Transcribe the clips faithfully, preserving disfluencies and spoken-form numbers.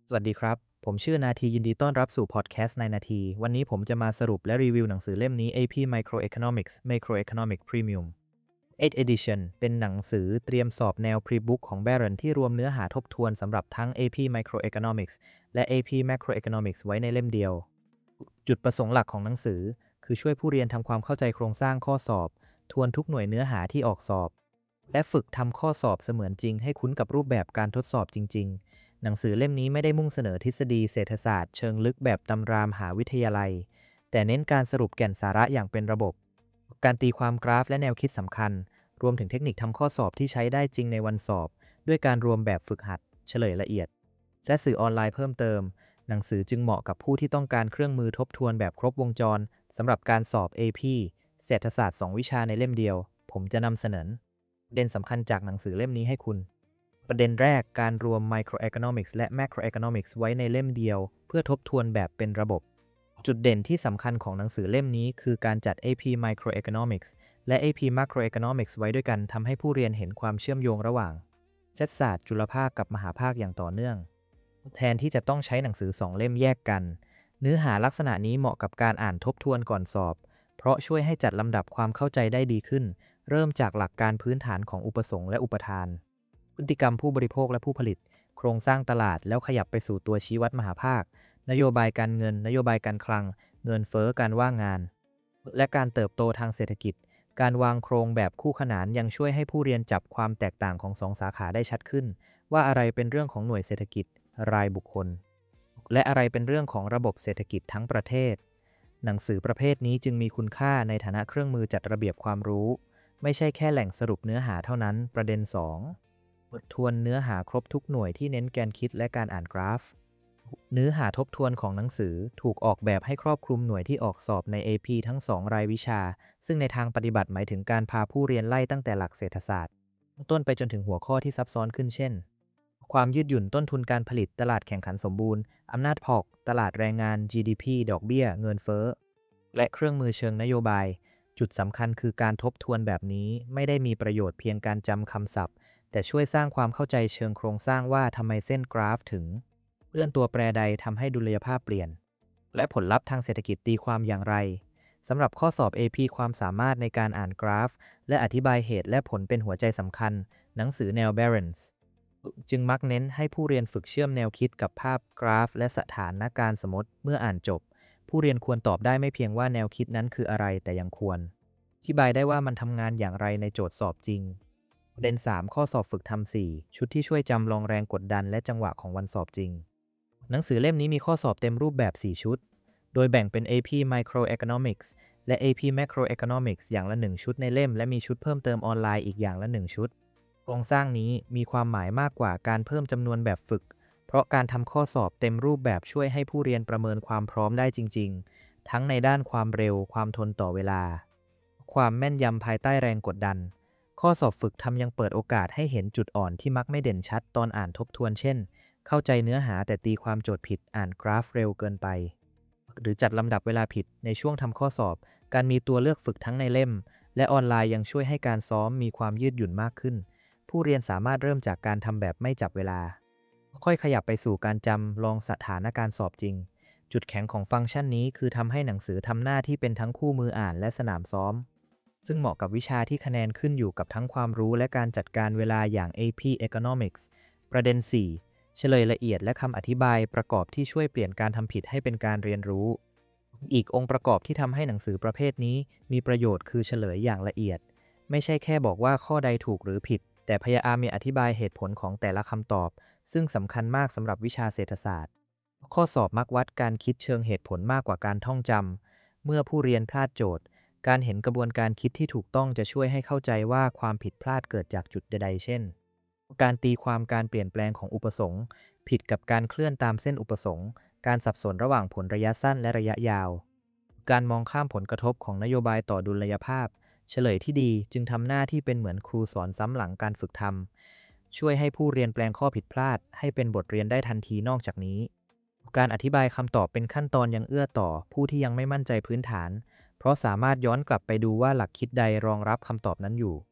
สวัสดีครับ ผมชื่อนาทียินดีต้อนรับสู่พอดแคสต์ในนาที วันนี้ผมจะมาสรุปและรีวิวหนังสือเล่มนี้ เอ พี Microeconomics Macroeconomic Premium เอ Edition เป็นหนังสือเตรียมสอบแนว Pre-book ของ Barron ที่รวมเนื้อหาทบทวนสำหรับทั้ง เอ พี Microeconomics และ เอ พี Macroeconomics ไว้ในเล่มเดียว จุดประสงค์หลักของหนังสือคือช่วยผู้เรียนทำความเข้าใจโครงสร้างข้อสอบ ทวนทุกหน่วยเนื้อหาที่ออกสอบ และฝึกทำข้อสอบเสมือนจริงให้คุ้นกับรูปแบบการทดสอบจริงๆ หนังสือเล่มนี้ไม่ได้มุ่งเสนอทฤษฎีเศรษฐศาสตร์เชิงลึกแบบตำรามหาวิทยาลัย แต่เน้นการสรุปแก่นสาระอย่างเป็นระบบ การตีความกราฟและแนวคิดสำคัญ รวมถึงเทคนิคทำข้อสอบที่ใช้ได้จริงในวันสอบ ด้วยการรวมแบบฝึกหัดเฉลยละเอียดและสื่อออนไลน์เพิ่มเติม หนังสือจึงเหมาะกับผู้ที่ต้องการเครื่องมือทบทวนแบบครบวงจรสำหรับการสอบ เอ พี เศรษฐศาสตร์สองวิชาในเล่มเดียว ผมจะนำเสนอประเด็นสำคัญจากหนังสือเล่มนี้ให้คุณ ประเด็นแรกการรวม Microeconomics และ Macroeconomics ไว้ในเล่มเดียวเพื่อทบทวนแบบเป็นระบบ จุดเด่นที่สำคัญของหนังสือเล่มนี้คือการจัด เอ พี Microeconomics และ เอ พี Macroeconomics ไว้ด้วยกันทำให้ผู้เรียนเห็นความเชื่อมโยงระหว่างเศรษฐศาสตร์จุลภาคกับมหาภาคอย่างต่อเนื่องแทนที่จะต้องใช้หนังสือสองเล่มแยกกันเนื้อหาลักษณะนี้เหมาะกับการอ่านทบทวนก่อนสอบเพราะช่วยให้จัดลำดับความเข้าใจได้ดีขึ้นเริ่มจากหลักการพื้นฐานของอุปสงค์และอุปทานพฤติกรรมผู้บริโภคและผู้ผลิตโครงสร้างตลาดแล้วขยับไปสู่ตัวชี้วัดมหาภาคนโยบายการเงินนโยบายการคลังเงินเฟ้อการว่างงานและการเติบโตทางเศรษฐกิจการวางโครงแบบคู่ขนานยังช่วยให้ผู้เรียนจับความแตกต่างของสองสาขาได้ชัดขึ้นว่าอะไรเป็นเรื่องของหน่วยเศรษฐกิจรายบุคคลและอะไรเป็นเรื่องของระบบเศรษฐกิจทั้งประเทศหนังสือประเภทนี้จึงมีคุณค่าในฐานะเครื่องมือจัดระเบียบความรู้ไม่ใช่แค่แหล่งสรุปเนื้อหาเท่านั้นประเด็นสองบททวนเนื้อหาครบทุกหน่วยที่เน้นแกนคิดและการอ่านกราฟเนื้อหาทบทวนของหนังสือถูกออกแบบให้ครอบคลุมหน่วยที่ออกสอบใน เอ พี ทั้งสองรายวิชาซึ่งในทางปฏิบัติหมายถึงการพาผู้เรียนไล่ตั้งแต่หลักเศรษฐศาสตร์ต้นไปจนถึงหัวข้อที่ซับซ้อนขึ้นเช่นความยืดหยุ่นต้นทุนการผลิตตลาดแข่งขันสมบูรณ์อำนาจพอกตลาดแรงงาน จี ดี พี ดอกเบี้ยเงินเฟ้อและเครื่องมือเชิงนโยบายจุดสำคัญคือการทบทวนแบบนี้ไม่ได้มีประโยชน์เพียงการจำคำศัพท์แต่ช่วยสร้างความเข้าใจเชิงโครงสร้างว่าทำไมเส้นกราฟถึงเลื่อนตัวแปรใดทำให้ดุลยภาพเปลี่ยนและผลลัพธ์ทางเศรษฐกิจตีความอย่างไรสำหรับข้อสอบ เอ พี ความสามารถในการอ่านกราฟและอธิบายเหตุและผลเป็นหัวใจสำคัญหนังสือแนว Barron's จึงมักเน้นให้ผู้เรียนฝึกเชื่อมแนวคิดกับภาพกราฟและสถานการณ์สมมติเมื่ออ่านจบผู้เรียนควรตอบได้ไม่เพียงว่าแนวคิดนั้นคืออะไรแต่ยังควรอธิบายได้ว่ามันทำงานอย่างไรในโจทย์สอบจริงประเด็นสามข้อสอบฝึกทำสี่ชุดที่ช่วยจำลองแรงกดดันและจังหวะของวันสอบจริงหนังสือเล่มนี้มีข้อสอบเต็มรูปแบบสี่ชุดโดยแบ่งเป็น เอ พี Microeconomics และ เอ พี Macroeconomics อย่างละหนึ่งชุดในเล่มและมีชุดเพิ่มเติมออนไลน์อีกอย่างละหนึ่งชุดโครงสร้างนี้มีความหมายมากกว่าการเพิ่มจำนวนแบบฝึกเพราะการทำข้อสอบเต็มรูปแบบช่วยให้ผู้เรียนประเมินความพร้อมได้จริงๆทั้งในด้านความเร็วความทนต่อเวลาความแม่นยำภายใต้แรงกดดันข้อสอบฝึกทำยังเปิดโอกาสให้เห็นจุดอ่อนที่มักไม่เด่นชัดตอนอ่านทบทวนเช่นเข้าใจเนื้อหาแต่ตีความโจทย์ผิดอ่านกราฟเร็วเกินไปหรือจัดลำดับเวลาผิดในช่วงทำข้อสอบการมีตัวเลือกฝึกทั้งในเล่มและออนไลน์ยังช่วยให้การซ้อมมีความยืดหยุ่นมากขึ้นผู้เรียนสามารถเริ่มจากการทำแบบไม่จับเวลาค่อยขยับไปสู่การจำลองสถานการณ์สอบจริงจุดแข็งของฟังก์ชันนี้คือทำให้หนังสือทำหน้าที่เป็นทั้งคู่มืออ่านและสนามซ้อมซึ่งเหมาะกับวิชาที่คะแนนขึ้นอยู่กับทั้งความรู้และการจัดการเวลาอย่าง เอ พี Economics ประเด็นสี่เฉลยละเอียดและคำอธิบายประกอบที่ช่วยเปลี่ยนการทำผิดให้เป็นการเรียนรู้อีกองค์ประกอบที่ทำให้หนังสือประเภทนี้มีประโยชน์คือเฉลยอย่างละเอียดไม่ใช่แค่บอกว่าข้อใดถูกหรือผิดแต่พยายามมีอธิบายเหตุผลของแต่ละคำตอบซึ่งสำคัญมากสำหรับวิชาเศรษฐศาสตร์ข้อสอบมักวัดการคิดเชิงเหตุผลมากกว่าการท่องจำเมื่อผู้เรียนพลาดโจทย์การเห็นกระบวนการคิดที่ถูกต้องจะช่วยให้เข้าใจว่าความผิดพลาดเกิดจากจุดใดๆเช่นการตีความการเปลี่ยนแปลงของอุปสงค์ผิดกับการเคลื่อนตามเส้นอุปสงค์การสับสนระหว่างผลระยะสั้นและระยะยาวการมองข้ามผลกระทบของนโยบายต่อดุลยภาพเฉลยที่ดีจึงทำหน้าที่เป็นเหมือนครูสอนซ้ำหลังการฝึกทำช่วยให้ผู้เรียนแปลงข้อผิดพลาดให้เป็นบทเรียนได้ทันทีนอกจากนี้การอธิบายคำตอบเป็นขั้นตอนยังเอื้อต่อผู้ที่ยังไม่มั่นใจพื้นฐานเพราะสามารถย้อนกลับไปดูว่าหลักคิดใดรองรับคำตอบนั้นอยู่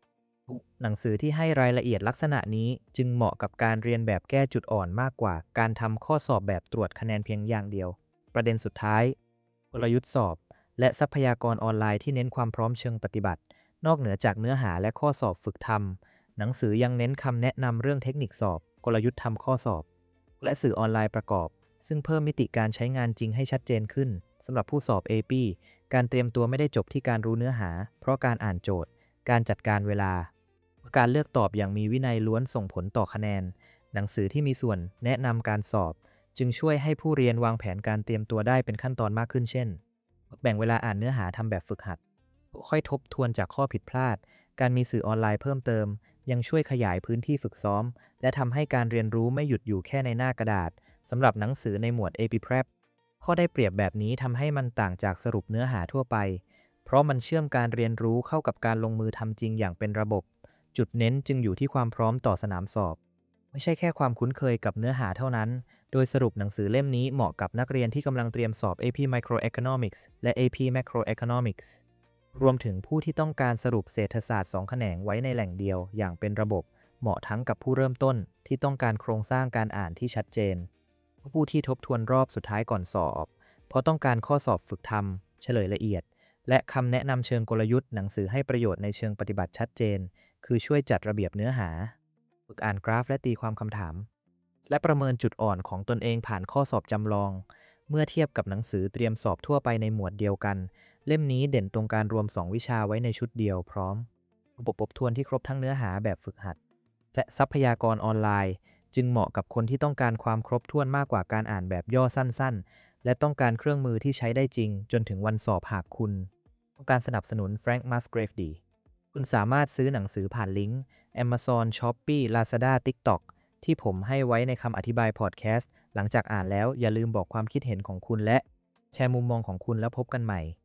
หนังสือที่ให้รายละเอียดลักษณะนี้จึงเหมาะกับการเรียนแบบแก้จุดอ่อนมากกว่าการทำข้อสอบแบบตรวจคะแนนเพียงอย่างเดียวประเด็นสุดท้ายกลยุทธ์สอบและทรัพยากรออนไลน์ที่เน้นความพร้อมเชิงปฏิบัตินอกเหนือจากเนื้อหาและข้อสอบฝึกทำหนังสือยังเน้นคำแนะนำเรื่องเทคนิคสอบกลยุทธ์ทำข้อสอบและสื่อออนไลน์ประกอบซึ่งเพิ่มมิติการใช้งานจริงให้ชัดเจนขึ้นสำหรับผู้สอบ เอ พี การเตรียมตัวไม่ได้จบที่การรู้เนื้อหาเพราะการอ่านโจทย์การจัดการเวลาการเลือกตอบอย่างมีวินัยล้วนส่งผลต่อคะแนนหนังสือที่มีส่วนแนะนำการสอบจึงช่วยให้ผู้เรียนวางแผนการเตรียมตัวได้เป็นขั้นตอนมากขึ้นเช่นแบ่งเวลาอ่านเนื้อหาทำแบบฝึกหัดค่อยทบทวนจากข้อผิดพลาดการมีสื่อออนไลน์เพิ่มเติมยังช่วยขยายพื้นที่ฝึกซ้อมและทำให้การเรียนรู้ไม่หยุดอยู่แค่ในหน้ากระดาษสำหรับหนังสือในหมวด เอ พี Prep ข้อได้เปรียบแบบนี้ทำให้มันต่างจากสรุปเนื้อหาทั่วไปเพราะมันเชื่อมการเรียนรู้เข้ากับการลงมือทำจริงอย่างเป็นระบบจุดเน้นจึงอยู่ที่ความพร้อมต่อสนามสอบไม่ใช่แค่ความคุ้นเคยกับเนื้อหาเท่านั้นโดยสรุปหนังสือเล่มนี้เหมาะกับนักเรียนที่กำลังเตรียมสอบ เอ พี Microeconomics และ เอ พี Macroeconomics รวมถึงผู้ที่ต้องการสรุปเศรษฐศาสตร์สองแขนงไว้ในแหล่งเดียวอย่างเป็นระบบเหมาะทั้งกับผู้เริ่มต้นที่ต้องการโครงสร้างการอ่านที่ชัดเจนผู้ที่ทบทวนรอบสุดท้ายก่อนสอบเพราะต้องการข้อสอบฝึกทำเฉลยละเอียดและคำแนะนำเชิงกลยุทธ์หนังสือให้ประโยชน์ในเชิงปฏิบัติชัดเจนคือช่วยจัดระเบียบเนื้อหาฝึกอ่านกราฟและตีความคำถามและประเมินจุดอ่อนของตนเองผ่านข้อสอบจำลองเมื่อเทียบกับหนังสือเตรียมสอบทั่วไปในหมวดเดียวกันเล่มนี้เด่นตรงการรวมสองวิชาไว้ในชุดเดียวพร้อมระบบทบทวนที่ครบทั้งเนื้อหาแบบฝึกหัดและทรัพยากรออนไลน์จึงเหมาะกับคนที่ต้องการความครบถ้วนมากกว่าการอ่านแบบย่อสั้นๆและต้องการเครื่องมือที่ใช้ได้จริงจนถึงวันสอบหากคุณต้องการสนับสนุน Frank Musgrave ดีคุณสามารถซื้อหนังสือผ่านลิงก์ Amazon Shopee Lazada TikTok ที่ผมให้ไว้ในคำอธิบายพอดแคสต์หลังจากอ่านแล้วอย่าลืมบอกความคิดเห็นของคุณและแชร์มุมมองของคุณแล้วพบกันใหม่